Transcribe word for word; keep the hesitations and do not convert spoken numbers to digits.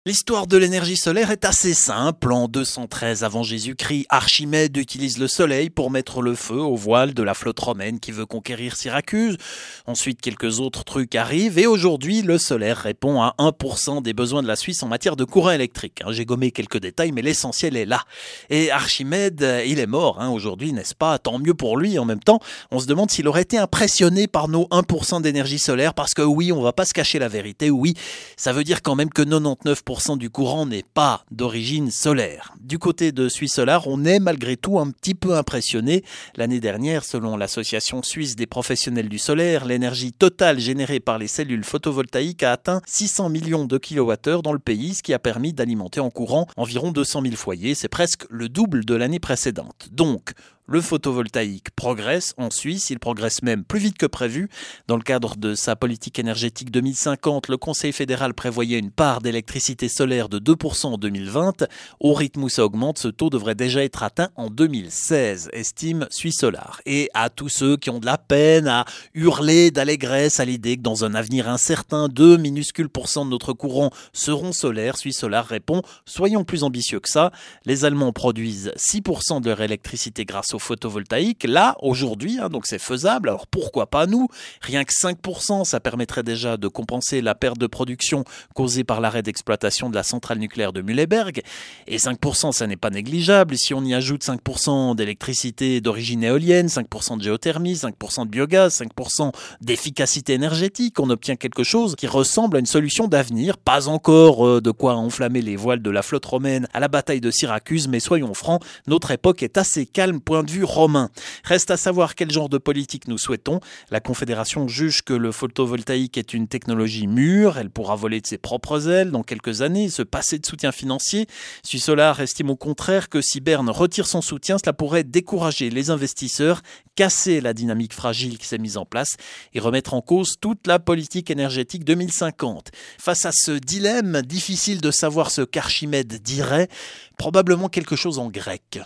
L'histoire de l'énergie solaire est assez simple. En deux cent treize avant Jésus-Christ, Archimède utilise le soleil pour mettre le feu aux voiles de la flotte romaine qui veut conquérir Syracuse. Ensuite, quelques autres trucs arrivent et aujourd'hui, le solaire répond à un pour cent des besoins de la Suisse en matière de courant électrique. J'ai gommé quelques détails, mais l'essentiel est là. Et Archimède, il est mort hein, aujourd'hui, n'est-ce pas? Tant mieux pour lui. En même temps, on se demande s'il aurait été impressionné par nos un pour cent d'énergie solaire parce que oui, on va pas se cacher la vérité. Oui, ça veut dire quand même que quatre-vingt-dix-neuf pour cent du courant n'est pas d'origine solaire. Du côté de Suisse Solar, on est malgré tout un petit peu impressionné. L'année dernière, selon l'Association suisse des professionnels du solaire, l'énergie totale générée par les cellules photovoltaïques a atteint six cents millions de kilowattheures dans le pays, ce qui a permis d'alimenter en courant environ deux cent mille foyers. C'est presque le double de l'année précédente. Donc, le photovoltaïque progresse en Suisse, il progresse même plus vite que prévu. Dans le cadre de sa politique énergétique deux mille cinquante, le Conseil fédéral prévoyait une part d'électricité solaire de deux pour cent en deux mille vingt. Au rythme où ça augmente, ce taux devrait déjà être atteint en deux mille seize, estime Suisse Solar. Et à tous ceux qui ont de la peine à hurler d'allégresse à l'idée que dans un avenir incertain, deux minuscules pourcents de notre courant seront solaires, Suisse Solar répond « Soyons plus ambitieux que ça. Les Allemands produisent six pour cent de leur électricité grâce au photovoltaïque, là, aujourd'hui, hein, donc c'est faisable, alors pourquoi pas nous? Rien que cinq pour cent, ça permettrait déjà de compenser la perte de production causée par l'arrêt d'exploitation de la centrale nucléaire de Mühleberg, et cinq pour cent, ça n'est pas négligeable, si on y ajoute cinq pour cent d'électricité d'origine éolienne, cinq pour cent de géothermie, cinq pour cent de biogaz, cinq pour cent d'efficacité énergétique, on obtient quelque chose qui ressemble à une solution d'avenir, pas encore euh, de quoi enflammer les voiles de la flotte romaine à la bataille de Syracuse, mais soyons francs, notre époque est assez calme, point de vue romain. Reste à savoir quel genre de politique nous souhaitons. La Confédération juge que le photovoltaïque est une technologie mûre, elle pourra voler de ses propres ailes dans quelques années, se passer de soutien financier. Suisse Solar estime au contraire que si Berne retire son soutien, cela pourrait décourager les investisseurs, casser la dynamique fragile qui s'est mise en place et remettre en cause toute la politique énergétique deux mille cinquante. Face à ce dilemme, difficile de savoir ce qu'Archimède dirait, probablement quelque chose en grec.